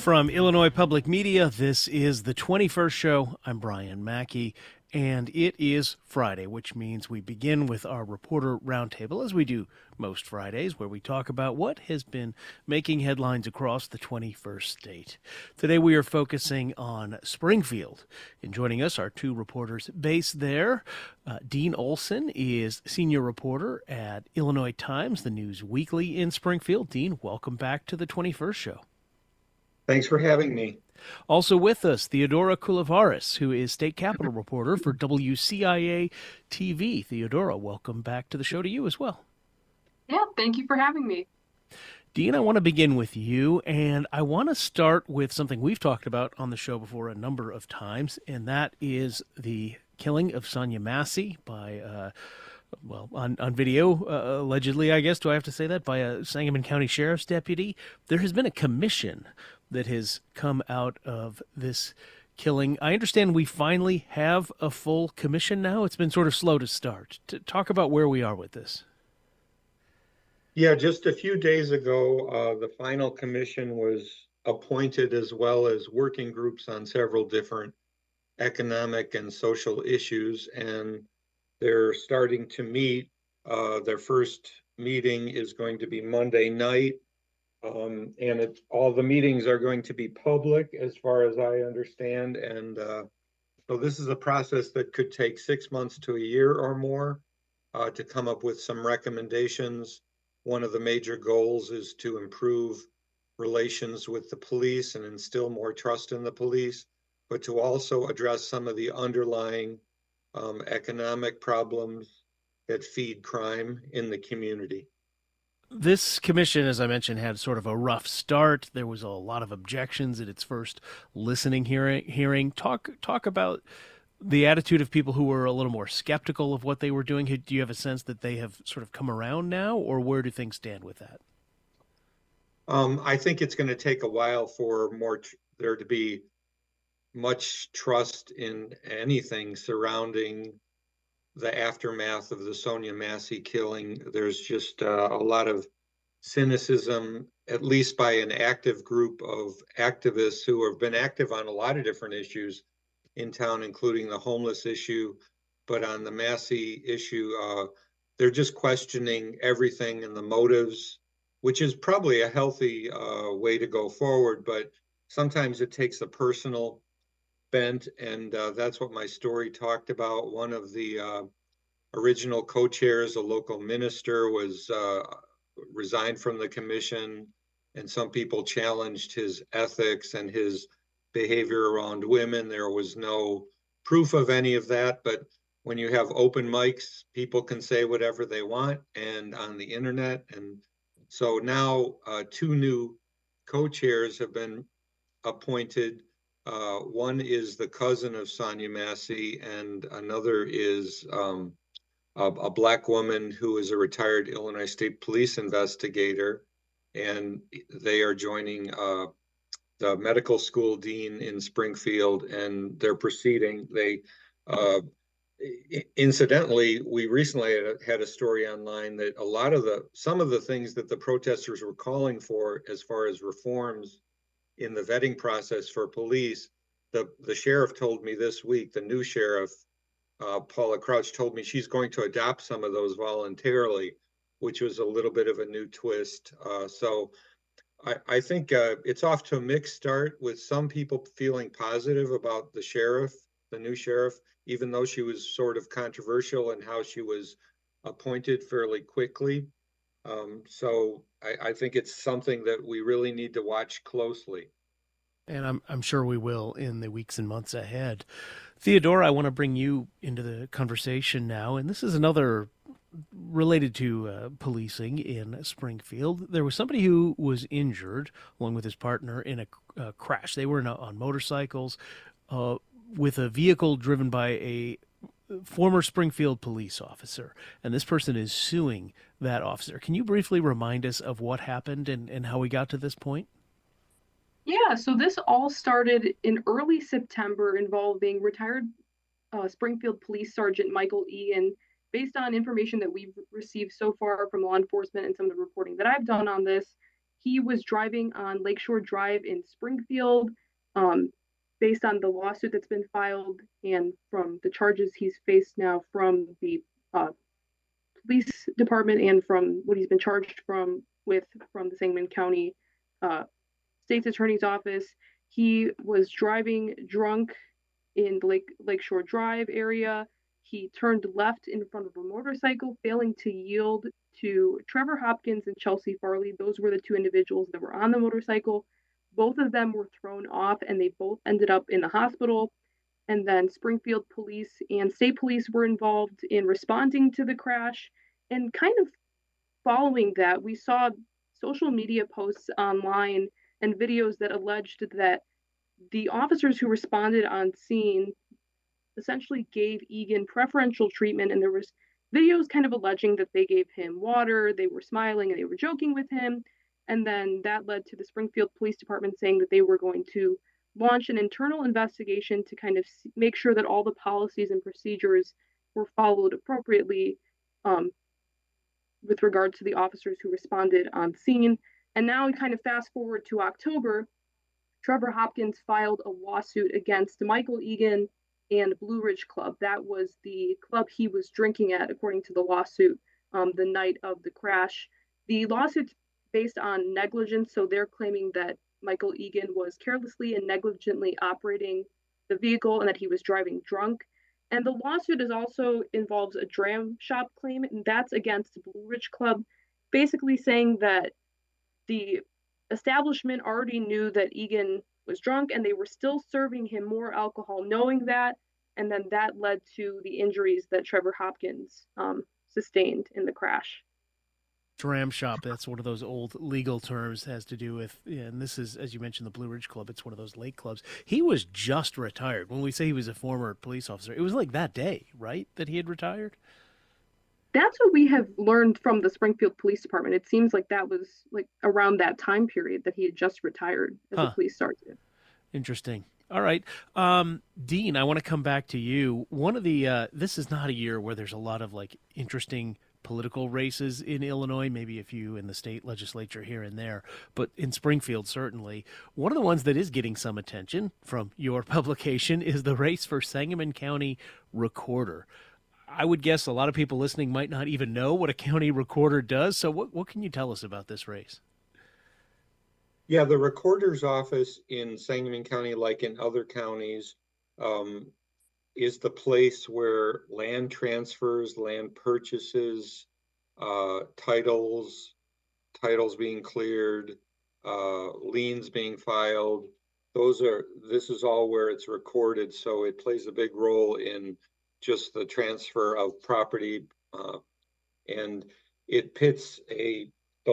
From Illinois Public Media, this is the 21st show. I'm Brian Mackey, and it is Friday, which means we begin with our reporter roundtable, as we do most Fridays, where we talk about what has been making headlines across the 21st state. Today we are focusing on Springfield, and joining us are two reporters based there. Dean Olson is senior reporter at Illinois Times, the news weekly in Springfield. Dean, welcome back to the 21st show. Thanks for having me. Also with us, Theodora Koulivaris, who is state capitol reporter for WCIA TV. Theodora, welcome back to the show to you as well. Yeah, thank you for having me. Dean, I want to begin with you, and I want to start with something we've talked about on the show before a number of times, and that is the killing of Sonya Massey by on video, allegedly, I guess, do I have to say that, by a Sangamon County Sheriff's deputy. There has been a commission that has come out of this killing. I understand we finally have a full commission now. It's been sort of slow to start. Talk about where we are with this. Yeah, just a few days ago, the final commission was appointed, as well as working groups on several different economic and social issues, and they're starting to meet. Their first meeting is going to be Monday night. And all the meetings are going to be public, as far as I understand. And so this is a process that could take 6 months to a year or more to come up with some recommendations. One of the major goals is to improve relations with the police and instill more trust in the police, but to also address some of the underlying economic problems that feed crime in the community. This commission, as I mentioned, had sort of a rough start. There was a lot of objections at its first listening hearing. Talk about the attitude of people who were a little more skeptical of what they were doing. Do you have a sense that they have sort of come around now, or where do things stand with that? I think it's going to take a while for there to be much trust in anything surrounding the aftermath of the Sonya Massey killing. There's just a lot of cynicism, at least by an active group of activists who have been active on a lot of different issues in town, including the homeless issue. But on the Massey issue, they're just questioning everything and the motives, which is probably a healthy way to go forward. But sometimes it takes a personal bent, and that's what my story talked about. One of the original co-chairs, a local minister, was resigned from the commission, and some people challenged his ethics and his behavior around women. There was no proof of any of that, but when you have open mics, people can say whatever they want, and on the internet. And so now two new co-chairs have been appointed. One is the cousin of Sonya Massey, and another is a Black woman who is a retired Illinois State Police investigator. And they are joining the medical school dean in Springfield, and they're proceeding. Incidentally, we recently had a story online that some of the things that the protesters were calling for, as far as reforms in the vetting process for police, the sheriff told me this week, the new sheriff, Paula Crouch, told me she's going to adopt some of those voluntarily, which was a little bit of a new twist. So I think it's off to a mixed start, with some people feeling positive about the new sheriff, even though she was sort of controversial in how she was appointed fairly quickly. So I think it's something that we really need to watch closely. And I'm sure we will in the weeks and months ahead. Theodora, I want to bring you into the conversation now, and this is another related to policing in Springfield. There was somebody who was injured, along with his partner, in a crash. They were on motorcycles with a vehicle driven by a former Springfield police officer, and this person is suing that officer. Can you briefly remind us of what happened and how we got to this point? Yeah, so this all started in early September, involving retired Springfield Police Sergeant Michael E. And based on information that we've received so far from law enforcement and some of the reporting that I've done on this, He was driving on Lakeshore Drive in Springfield, um, based on the lawsuit that's been filed and from the charges he's faced now from the police department and from what he's been charged from the Sangamon County uh, State's Attorney's Office. He was driving drunk in the Lakeshore Drive area. He turned left in front of a motorcycle, failing to yield to Trevor Hopkins and Chelsea Farley. Those were the two individuals that were on the motorcycle. Both of them were thrown off and they both ended up in the hospital. And then Springfield police and state police were involved in responding to the crash. And kind of following that, we saw social media posts online and videos that alleged that the officers who responded on scene essentially gave Egan preferential treatment, and there was videos kind of alleging that they gave him water, they were smiling and they were joking with him. And then that led to the Springfield Police Department saying that they were going to launch an internal investigation to kind of make sure that all the policies and procedures were followed appropriately, with regard to the officers who responded on scene. And now we kind of fast forward to October. Trevor Hopkins filed a lawsuit against Michael Egan and Blue Ridge Club. That was the club he was drinking at, according to the lawsuit, the night of the crash. The lawsuit's based on negligence, so they're claiming that Michael Egan was carelessly and negligently operating the vehicle and that he was driving drunk. And the lawsuit is also involves a dram shop claim, and that's against Blue Ridge Club, basically saying that the establishment already knew that Egan was drunk and they were still serving him more alcohol, knowing that, and then that led to the injuries that Trevor Hopkins sustained in the crash. Dram shop, that's one of those old legal terms, has to do with, and this is, as you mentioned, the Blue Ridge Club. It's one of those lake clubs. He was just retired. When we say he was a former police officer, it was like that day, right, that he had retired? That's what we have learned from the Springfield Police Department. It seems like that was like around that time period that he had just retired as a police sergeant. Interesting. All right. Dean, I want to come back to you. One of the, this is not a year where there's a lot of like interesting political races in Illinois, maybe a few in the state legislature here and there, but in Springfield, certainly. One of the ones that is getting some attention from your publication is the race for Sangamon County Recorder. I would guess a lot of people listening might not even know what a county recorder does. So what can you tell us about this race? Yeah, the recorder's office in Sangamon County, like in other counties, is the place where land transfers, land purchases, titles being cleared, liens being filed. This is all where it's recorded. So it plays a big role in just the transfer of property, and it pits the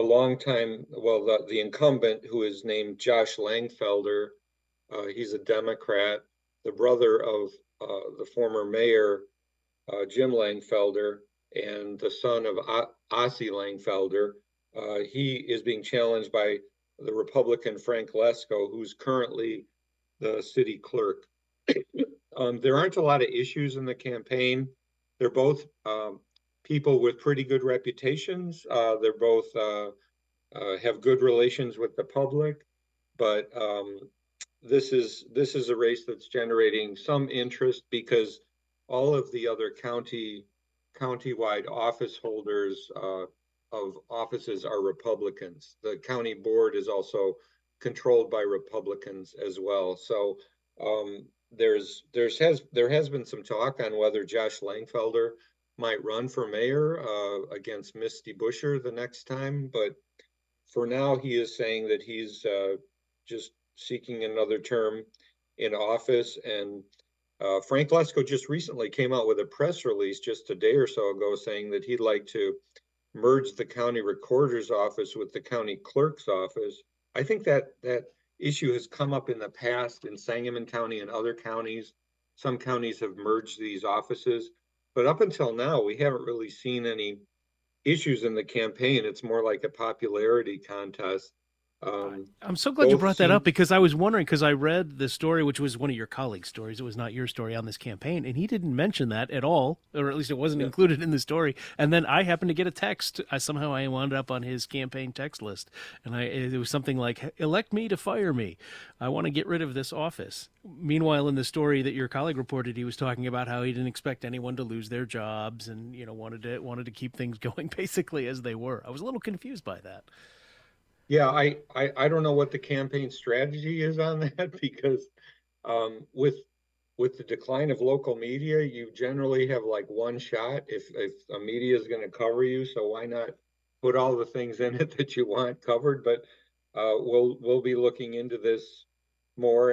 incumbent, who is named Josh Langfelder. He's a Democrat, the brother of the former mayor, Jim Langfelder, and the son of Ossie Langfelder. He is being challenged by the Republican Frank Lesko, who's currently the city clerk. There aren't a lot of issues in the campaign. They're both people with pretty good reputations. They're both have good relations with the public, but this is a race that's generating some interest because all of the other countywide office holders of offices are Republicans. The county board is also controlled by Republicans as well. So there has been some talk on whether Josh Langfelder might run for mayor against Misty Buscher the next time, but for now he is saying that he's just seeking another term in office. And Frank Lesko just recently came out with a press release just a day or so ago saying that he'd like to merge the county recorder's office with the county clerk's office. I think that issue has come up in the past in Sangamon County and other counties. Some counties have merged these offices, but up until now, we haven't really seen any issues in the campaign. It's more like a popularity contest. I'm so glad you Both brought that up seem, because I was wondering, because I read the story, which was one of your colleagues' stories. It was not your story on this campaign, and he didn't mention that at all, or at least it wasn't yeah, included in the story. And then I happened to get a text. Somehow I wound up on his campaign text list, and it was something like, "Elect me to fire me. I want to get rid of this office." Meanwhile, in the story that your colleague reported, he was talking about how he didn't expect anyone to lose their jobs, and wanted to keep things going basically as they were. I was a little confused by that. yeah, I don't know what the campaign strategy is on that because with the decline of local media, you generally have like one shot if a media is going to cover you. So why not put all the things in it that you want covered? But we'll be looking into this more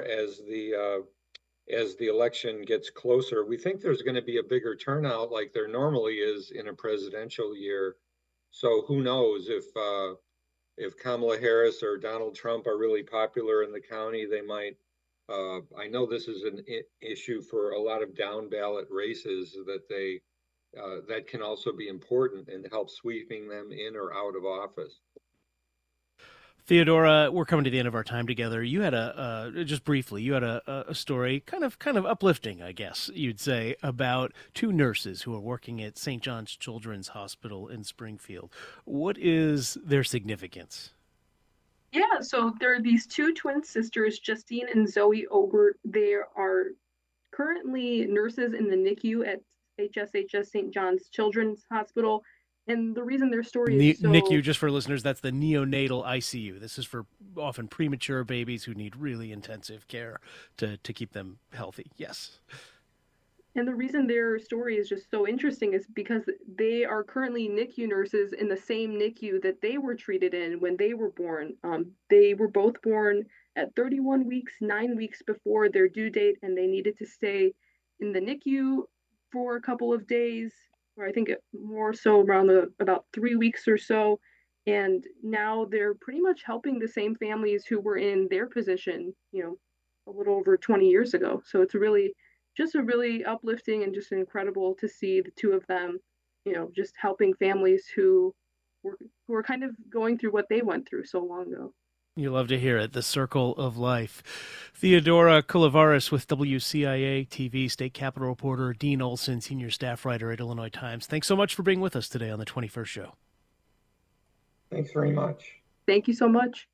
as the election gets closer. We think there's going to be a bigger turnout like there normally is in a presidential year. So who knows if Kamala Harris or Donald Trump are really popular in the county, they might. I know this is an issue for a lot of down ballot races that can also be important and help sweeping them in or out of office. Theodora, we're coming to the end of our time together. You had just briefly, you had a story, kind of uplifting, I guess you'd say, about two nurses who are working at St. John's Children's Hospital in Springfield. What is their significance? Yeah, so there are these two twin sisters, Justine and Zoe Obert. They are currently nurses in the NICU at HSHS St. John's Children's Hospital. And the reason their story is NICU, so, just for listeners, that's the neonatal ICU. This is for often premature babies who need really intensive care to keep them healthy. Yes. and the reason their story is just so interesting is because they are currently NICU nurses in the same NICU that they were treated in when they were born. They were both born at 31 weeks, 9 weeks before their due date, and they needed to stay in the NICU for a couple of days, or I think more so around about 3 weeks or so. And now they're pretty much helping the same families who were in their position, a little over 20 years ago. So it's really just a really uplifting and just incredible to see the two of them, just helping families who were kind of going through what they went through so long ago. You love to hear it. The circle of life. Theodora Coulivaris with WCIA TV State Capitol reporter, Dean Olson, senior staff writer at Illinois Times. Thanks so much for being with us today on the 21st Show. Thanks very much. Thank you so much.